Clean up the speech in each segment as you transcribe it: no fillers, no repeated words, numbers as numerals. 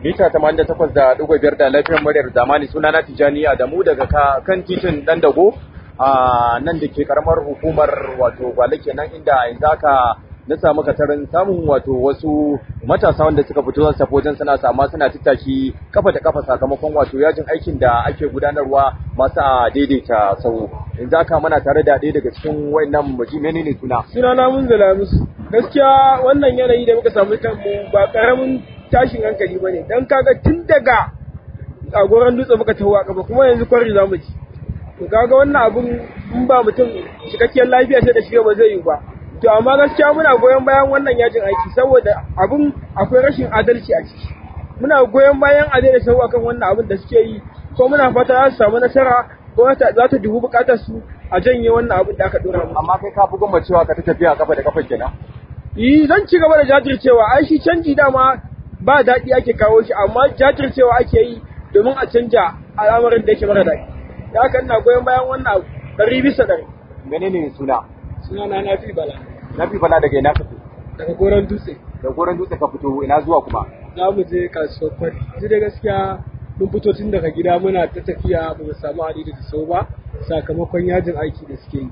mita 88.5 da lafiyar muryar zamani. Sunana Tijani Adamu daga kan titin Dandago a nan da ke karamar hukumar wato Gwale kenan, inda yanzu haka na samu katarin samun wato wasu matasa wanda suka fito za su wajen suna tattaki kafa da kafa sakamakon wato yajin aikin da ake gudanarwa masu a daidaita sau. Yanzu haka muna tare da ɗaya daga cikin wayannan muji. Menene sunana Munzala musu. Gaskiya wannan yanayi da muka samu kanmu ba karamin tashin hankali bane, dan kaga tun daga Goron Dutse muka taho a kafa, kuma yanzu Kwari zamu ci. To kaga wannan abun in ba mutum cikakkiyar lafiya sai da shi ba zai yi ba. To amma gaskiya muna goyon bayan wannan yajin aiki saboda abun akwai rashin adalci a ciki. Muna goyon bayan a daina sau akan wannan abun da suke yi, ko muna fata za su samu nasara, ko za ta dubu bukatar su a janye wannan abun da aka dora mu. Amma kai ka fi goma cewa ka ta tafiya kafa da kafa kenan. Zan ci gaba da jajircewa. Ai shi canji dama ba daɗi ake kawo shi, amma jajircewa ake yi domin a canja al'amarin da yake mara daɗi. Da haka ina goyon bayan wannan abu 100%. Menene Sunana Nafi Bala. Nafi Bala daga ina ka fito? Daga Goron Dutse. Daga Goron Dutse ka fito, ina zuwa kuma? Za mu je kasuwar Kwari. Yanzu da gaskiya mun fito tun daga gida muna ta tafiya, ba mu samu adidi da sau ba sakamakon yajin aiki da suke yi.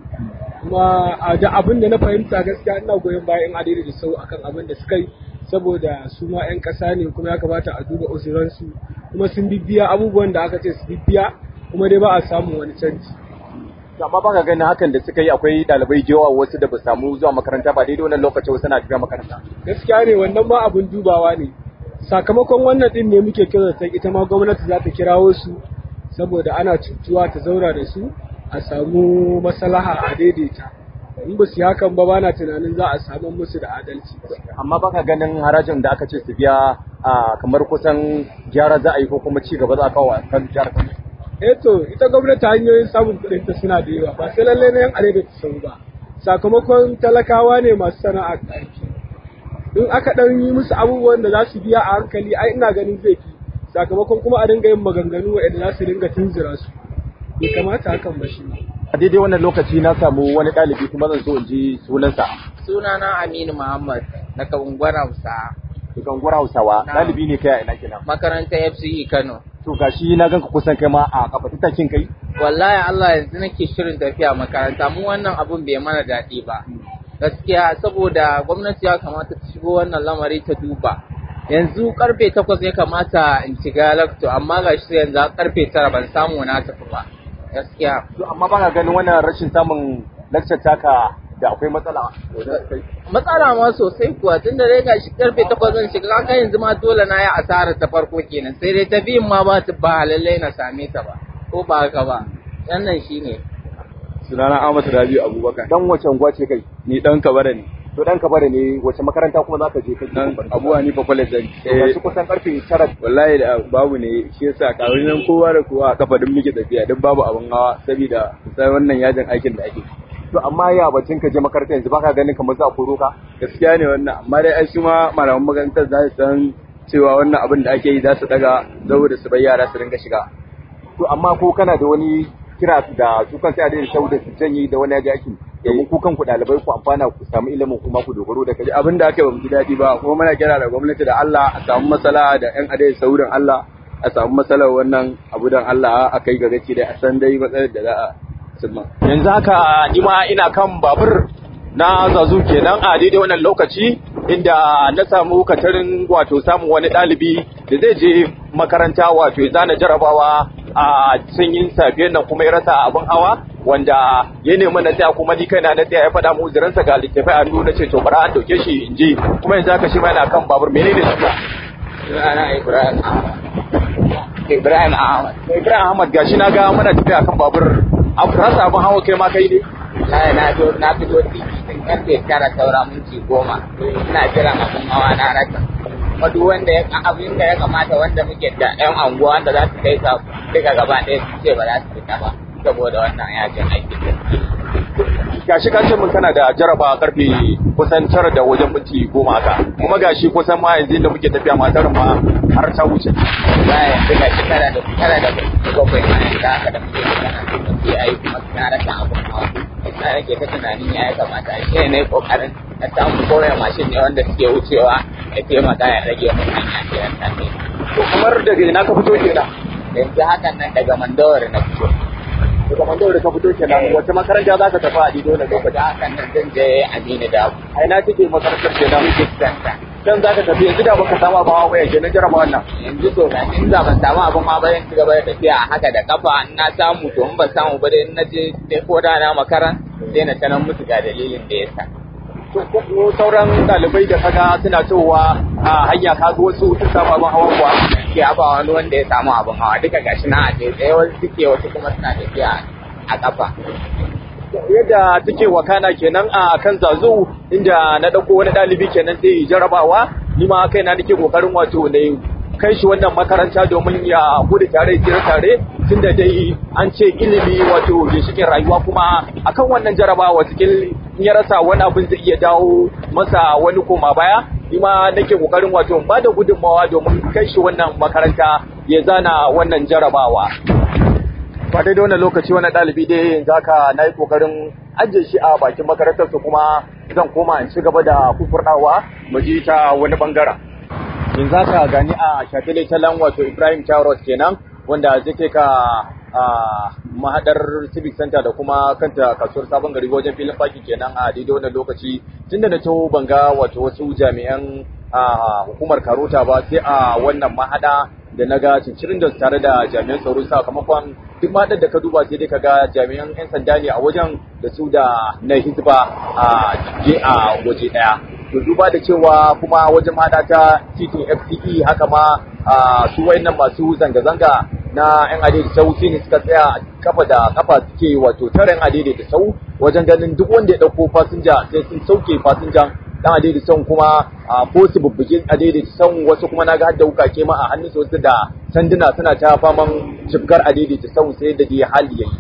Kuma da abin da na fahimta gaskiya ina goyon bayan adidi da sau akan abin da suka yi, saboda su ma 'yan ƙasa ne kuma ya kamata a duba uzuransu, kuma sun bibbiya abubuwan da aka ce su bibbiya, kuma dai ba a samun wani canji. Amma ba ka ganin hakan da suka yi akwai ɗalibai jewa wasu da ba samu zuwa makaranta ba daidai wannan lokacin wasu na tafiya makaranta? Gaskiya ne, wannan ma abin dubawa ne. Sakamakon wannan din ne muke kira ta ita ma gwamnati za ta kirawo su, saboda ana cutuwa ta zauna da su a samu maslaha a daidaita. In ba su yi hakan ba, bana tunanin za a samu musu da adalci. Amma ba ka ganin harajin da aka ce su biya kamar kusan gyara za a yi ko kuma ci gaba za a kawo a kan jihar Kano? To ita gwamnati hanyoyin samun kuɗin ta suna da yawa, ba sai lallai na yan arewa ta sau ba. Sakamakon talakawa ne masu sana'a aiki. In aka ɗan yi musu abubuwan da za su biya a hankali, ai ina ganin zai fi. Sakamakon kuma a dinga yin maganganu waɗanda za su dinga tunzura su. Bai kamata hakan ba shi. A daidai wannan lokaci na samu wani ɗalibi kuma zan so in ji sunansa. Sunana Aminu Muhammad daga unguwar Hausa. Daga unguwar Hausawa. Ɗalibi ne kai a ina kenan? Makarantar FCE Kano. To gashi na ganka kusan kai ma a kafa tattakin kai? Wallahi Allah, yanzu nake shirin tafiya makaranta. Mu wannan abun bai mana daɗi ba. Gaskiya saboda gwamnati ya kamata ta shigo wannan lamari ta duba. Yanzu karfe 8 ya kamata in shiga lakto, amma gashi yanzu karfe 9 ban samu na tafi ba. Gaskiya. To amma ba ka ganin wannan rashin samun lecture taka da akwai matsala? Matsala ma sosai kuwa, tunda dai gashi karfe 8 zan shiga, kaga yanzu ma dole na yi asarar ta farko kenan, sai dai tafiyin ma ba lallai na same ta ba, ko ba haka ba. Wannan shine. Sunana Ahmad Rabi'u Abubakar. Dan wace unguwa ce kai? Ni dan Kabara ne. To dan Kabara ne, wace makaranta kuma za ka je kai? Dan Abu Hanifa College. Yanzu kusan karfe 9. Wallahi da babu ne, shi yasa kawai nan kowa da kowa a kafa din muke tafiya, duk babu abun hawa saboda sai wannan yajin aikin da ake. To amma ya batun ka je makaranta yanzu baka ganin kamar za a koro ka? Gaskiya ne wannan, amma dai ai su ma malaman makarantar za su san cewa wannan abin da ake yi za su daga saboda su bai yara su dinga shiga. To amma ko kana da wani kira da su kan sai a daina shauda su janye da wani yaji aikin? Domin ku kanku ɗalibai ku amfana ku samu ilimin kuma ku dogaro da kai. Abin da aka yi ba mu ji daɗi ba, kuma muna kira da gwamnati da Allah a samu matsala da ƴan adai saurin Allah, a samu matsalar wannan abu dan Allah a kai ga gaci da a san dai matsalar da za a cimma. Yanzu haka ni ma ina kan babur na zazu kenan a daidai wannan lokaci, inda na samu katarin wato samun wani ɗalibi da zai je makaranta wato ya zana jarabawa a sanyin safiyar nan, kuma ya rasa abin hawa wanda ya nemi na tsaya, kuma ni kaina na tsaya ya faɗa mu uzuransa ga littafai a nuna ce to bara an dauke shi in je, kuma yanzu haka shi ma yana kan babur. Menene suna? Sunana Ibrahim Ahmad. Ibrahim Ahmad, gashi na ga muna tafiya kan babur. Abu rasa abin hawa kai ma kai ne? Na fito titi tun karfe 9 saura minti 10. Ina jiran abin hawa na rasa. Kuma duk wanda abin da ya kamata, wanda muke da 'yan anguwa wanda za su kai sa duka gaba ɗaya su ce ba za su fita ba saboda wannan yajin aiki. Gashi ka ce mun kana da jaraba karfe kusan 9 da wajen minti 10 haka, kuma gashi kusan ma yanzu inda muke tafiya matar ma har ta wuce. Yanzu gashi tara da bakwai ma yanzu haka da muke magana sai a yi kuma na rasa abin hawa. Na rage ta tunanin ya kamata shi ne kokarin na samu koyar mashin ne wanda suke wucewa ya taimaka ya rage mun hanya ta kamar daga ina ka fito kenan? Yanzu hakan nan daga Mandawari na fito. Daga Mandawari ka fito kenan, wace makaranta za ka tafi a Dido na lokaci? Hakan nan zan je Aminu Dabo. A ina take makarantar kenan? Center. Dan za ka tafi yanzu da baka samu abin hawa ya kenan jaraba wannan. Yanzu to ga in za ban samu abin ma bayan ci gaba da tafiya a haka da kafa in na samu to in ban samu ba dai in na je sai ko da na makaran sai na tanan musu ga dalilin da yasa. To sauran ɗalibai da kaga suna cewa a hanya ka ga wasu sun samu abin hawa kuwa. Ya ba wani wanda ya samu abin hawa duka gashi na a tsaye wasu suke wasu kuma suna tafiya a kafa. Yadda take wakana kenan a kan Zazu inda na dauko wani ɗalibi kenan sai jarabawa ni ma kaina nake kokarin wato ne kai shi wannan makaranta domin ya gudu tare tare tunda dai an ce ilimi wato ginshikin rayuwa kuma akan wannan jarabawa cikin ya rasa wani abin zai iya dawo masa wani koma baya ni ma nake kokarin wato ba da gudunmawa domin kai shi wannan makaranta ya zana wannan jarabawa. Ba dai da wannan lokaci wani ɗalibi dai yanzu haka na yi ƙoƙarin ajiye shi a bakin makarantarsa kuma zan koma in ci gaba da kufurɗawa mu ji ta wani ɓangaren. Yanzu haka gani a shafile talan wato Ibrahim Tarot kenan wanda zai kai ka mahaɗar Civic Center da kuma kanta kasuwar Sabon Gari wajen filin faki kenan a daidai wannan lokaci tunda na taho ban ga wato wasu jami'an hukumar Karota ba sai a wannan mahaɗa da na ga cincirin da tare da jami'an tsaro sakamakon duk maɗar da ka duba sai dai ka ga jami'an 'yan sanda ne a wajen da su da na hizba a waje ɗaya. To duba da cewa kuma wajen maɗa ta titin FCE haka ma su wayannan masu zanga-zanga na 'yan adai da sau ne suka tsaya kafa da kafa suke wato tare 'yan adai da sau wajen ganin duk wanda ya ɗauko fasinja sai sun sauke fasinjan dan adai da son kuma ko su bubbuge adai da son wasu kuma naga har da wukake ma a hannun su wasu da sanduna suna ta faman cibgar adai da son sai da dai hali yayi.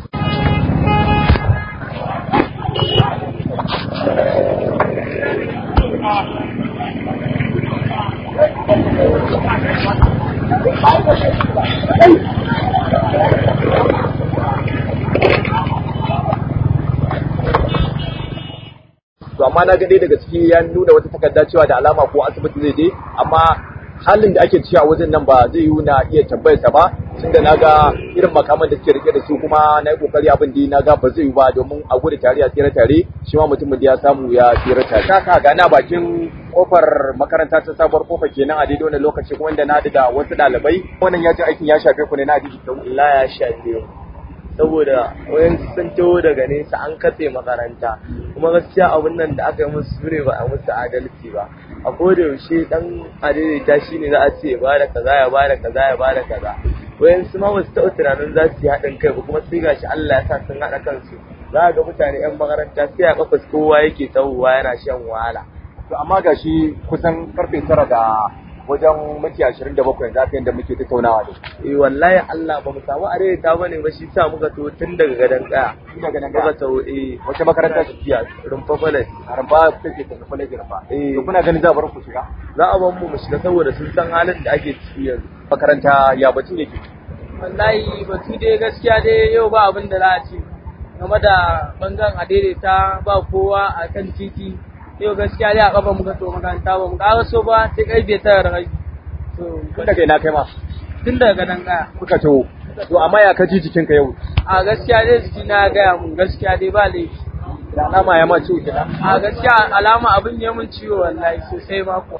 To amma na ga dai daga ciki ya nuna wata takarda cewa da alama ko asibiti zai je amma halin da ake ciki a wajen nan ba zai yi na iya tambayar sa ba tunda na ga irin makaman da suke rike da su kuma na yi kokari abin da na ga ba zai yi ba domin a gudu tare a tsira tare shi ma mutumin da ya samu ya tsira tare. Kaka ga na bakin kofar makaranta ta sabuwar kofa kenan a daidai wannan lokaci kuma inda na da wasu ɗalibai wannan ya ji aikin ya shafe ku ne na hadisi ta Allah ya shafe mu saboda wayan sun taho daga nesa an katse makaranta kuma gaskiya abun nan da aka yi musu sure ba a musu adalci ba a koda yaushe dan adaidaita shine za a ce ba da kaza ya ba da kaza ya ba da kaza wayan su ma ba su taɓa tunanin za su yi haɗin kai ba kuma sai gashi Allah ya sa sun haɗa kansu za ga mutane yan makaranta sai a kafas kowa yake tahowa yana shan wahala. To amma gashi kusan karfe 9 da wajen minti 27 yanzu haka yadda muke tattaunawa da wallahi Allah ba mu samu adaidaita bane ba shi sa muka to tun daga gadan kaya muka taho wace makaranta ce tafiya rumfa college take ta college rumfa to kuna ganin za bar ku shiga za a bar mu shiga saboda sun san halin da ake ciki yanzu makaranta ya batun yake wallahi batu dai gaskiya dai yau ba abin da za a ce game da bangaren adaidaita ba kowa a kan titi yau gaskiya dai a kafa muka to makaranta ba mu ƙara so ba sai karfe 9 da rabi to tun daga ina kai ma tun daga nan kaya kuka to amma ya kaji jikinka yau a gaskiya dai jiki na gaya mun gaskiya dai ba laifi da alama ya ma ciwo kenan a gaskiya alama abin ya mun ciwo wallahi sosai ma ko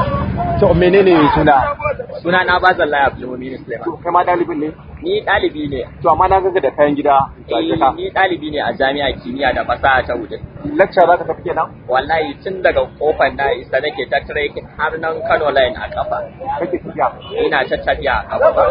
to menene Suna na Bazan Laya Abdulmumin Suleiman. to kai ma dalibin ne Ni ɗalibi ne. to amma na ga da kayan gida Ni ɗalibi ne a jami'a kimiyya da fasaha ta Wudin. lecture za ka tafi kenan Wallahi tun daga kofar na isa nake ta trekking har nan Kano line a kafa. kake tafiya Ina ta tafiya a kafa.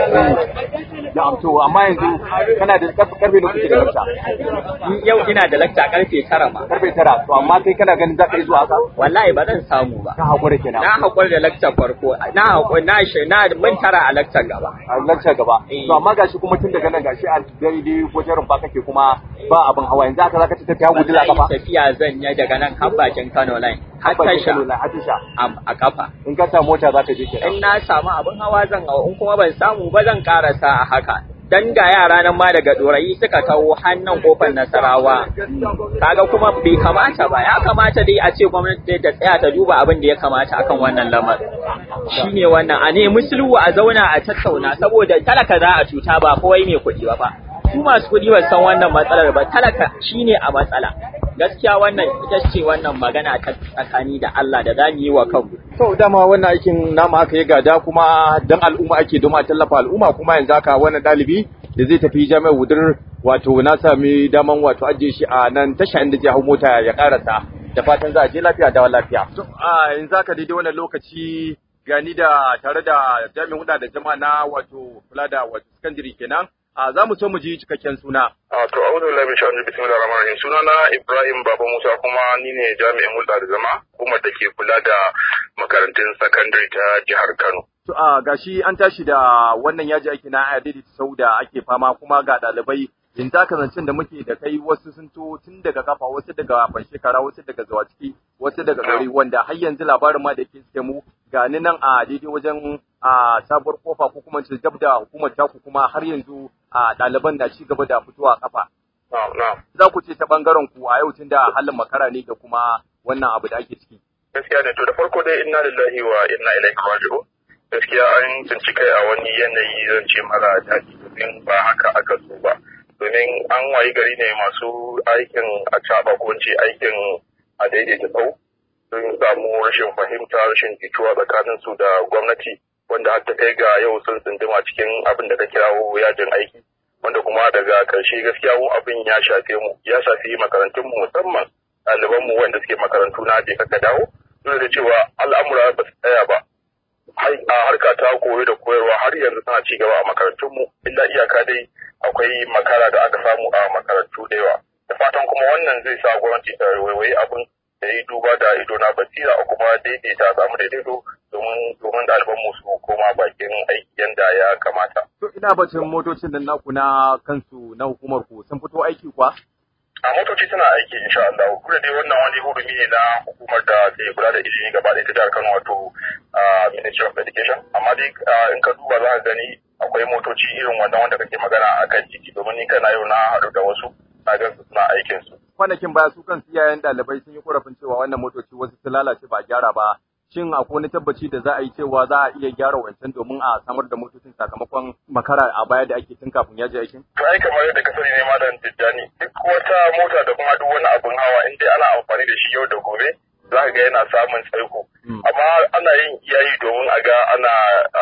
ya amto amma yanzu kana da karfe ne kuke da lecture Yau ina da lakta karfe 9 ma. karfe 9 to amma kai kana ganin za ka yi zuwa haka Wallahi ba zan samu ba. ka hakura kenan Na haƙuri da lakta farko. Na mun tara a lakta gaba. a lecture gaba to amma gashi kuma tun daga nan gashi a daidai wajen rumfa kake kuma ba abin hawa yanzu haka zaka ci tafiya gudu a kafa Tafiya zan yi daga nan har bakin Kano line. Har tasha a kafa. in ka samu mota za ka je kenan In na samu abin hawa zan hawa in kuma ban samu ba zan karasa a haka dan ga yara nan ma daga Dorayi suka taho hannun kofar Nasarawa kaga kuma bai kamata ba, ya kamata dai a ce gwamnati ta tsaya ta duba abin da ya kamata akan wannan lamarin shine wannan a ne sulhu a zauna a tattauna saboda talaka za a cuta ba kawai mai kuɗi ba su masu kuɗi ba san wannan matsalar ba, talaka shine a matsala. Gaskiya wannan ita ce wannan magana ta tsakani da Allah da zamu yi wa kanmu. To dama wannan aikin namu aka yi gada kuma dan al'umma ake domin a tallafa al'umma, kuma yanzu haka wannan dalibi da zai tafi jami'ar Wudil wato na sami daman wato ajiye shi a nan tasha inda zai hau mota ya karasa, da fatan za a je lafiya da lafiya. To yanzu haka daidai wannan lokaci gani da tare da jami'in huda da jama'a na wato kula da wato secondary kenan. Za mu so mu ji cikakken suna. To a'udhu billahi min shaitanir bismillahir rahmanir rahim. Sunana Ibrahim Baba Musa, kuma ni ne jami'in hulɗa da zama hukumar da ke kula da makarantun sakandare ta jihar Kano. To gashi an tashi da wannan yaji aiki na daidaita sau da ake fama, kuma ga ɗalibai yanzu aka zancen da muke da kai wasu sun to tun daga kafa, wasu daga Banshekara, wasu daga Zawaciki, wasu daga Gari, wanda har yanzu labarin ma da ke suke mu gani nan a daidai wajen sabuwar kofa ko kuma ce gab da hukumar taku, kuma har yanzu ɗaliban na ci gaba da fitowa kafa. Za ku ce ta bangaren ku a yau tun da halin makara ne da kuma wannan abu da ake ciki. Gaskiya ne, to da farko dai inna lillahi wa inna ilaihi raji'un. Gaskiya an tsinci kai a wani yanayi zan ce mara daɗi, domin ba haka aka so ba. Domin an wayi gari ne masu aikin a caɓa ko ce aikin a daidaita sau sun samu rashin fahimta, rashin jituwa tsakanin su da gwamnati, wanda har ta kai ga yau sun tsunduma cikin abin da ka kirawo yajin aiki, wanda kuma daga ƙarshe gaskiya mu abin ya shafe mu, ya shafi makarantun mu, musamman ɗaliban mu wanda suke makarantu na je ka dawo, duk da cewa al'amura ba su tsaya ba. A harka ta koyo da koyarwa har yanzu tana ci gaba a makarantun mu, illa iyaka dai akwai makara da aka samu a makarantu da yawa. Da fatan kuma wannan zai sa gwamnati ta waiwayi abin da yi duba da ido na basira, a kuma daidaita samu daidaito domin ɗaliban mu su koma bakin aiki yanda ya kamata. To ina bacin motocin da naku na kansu na hukumar ku sun fito aiki kuwa? A motoci suna aiki insha Allah. Kuma dai wannan wani hurumi ne na hukumar da ke kula da ilimi gaba ɗaya ta jihar Kano, wato Ministry of Education. Amma dai in ka duba za ka gani akwai motoci irin wannan wanda kake magana a kan titi, domin ni kana yau na haɗu da wasu na gan su suna aikin su. Kwanakin baya su kansu iyayen ɗalibai sun yi korafin cewa wannan motoci wasu sun lalace ba a gyara ba. Shin akwai wani tabbaci da za a yi cewa za a iya gyara wancan domin a samar da motocin sakamakon makara a baya da ake tun kafin yaji aikin? To ai kamar yadda ka sani ne malam Tijjani, duk wata mota da kuma duk wani abun hawa in dai ana amfani da shi yau da gobe za ka ga yana samun tsaiko. Amma ana yin iyayi domin a ga ana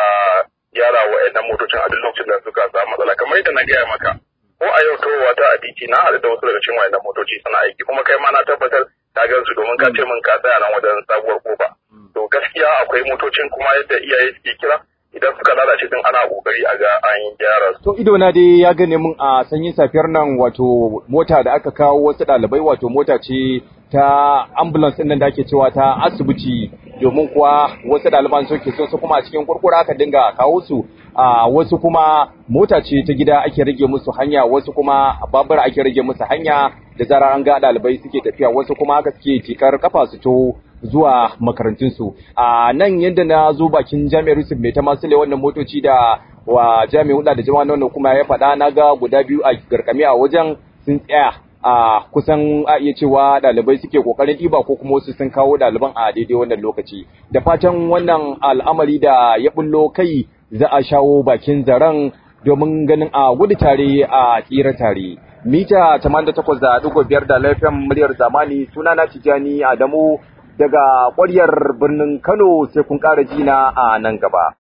gyara wa'annan motocin a duk lokacin da suka samu matsala. Kamar yadda na gaya maka, ko a yau towa ta a titi na haɗu da wasu daga cikin wa'annan motoci suna aiki, kuma kai ma na tabbatar ka gan su domin ka ce min ka tsaya nan wajen sabuwar kofa. To gaskiya akwai motocin kuma yadda iyaye suke kira, idan suka lalace din ana kokari a ga an gyara su. To ido na dai ya gane mun a sanyin safiyar nan wato mota da aka kawo wasu ɗalibai, wato mota ce ta ambulance ɗin nan da ake cewa ta asibiti, domin kuwa wasu ɗaliban soke su kuma a cikin kurkura aka dinga kawo su, a wasu kuma mota ce ta gida ake rage musu hanya, wasu kuma babur ake rage musu hanya da zarar an ga ɗalibai suke tafiya, wasu kuma haka suke tikar kafa su to zuwa makarantunsu. A nan yadda na zo bakin jami'ar Yusuf mai ta masule wannan motoci da wa jami'in huda da jama'a wannan kuma ya faɗa, na ga guda biyu a garkame a wajen sun tsaya a kusan a iya cewa ɗalibai suke kokarin ɗiba ko kuma wasu sun kawo ɗaliban a daidai wannan lokaci. Da fatan wannan al'amari da ya bullo kai za a shawo bakin zaren domin ganin a gudu tare a tsira tare. Mita 88.5 da lafiyan muryar zamani, sunana Tijjani Adamu daga ƙwaryar birnin Kano, sai kun ƙara jina a nan gaba.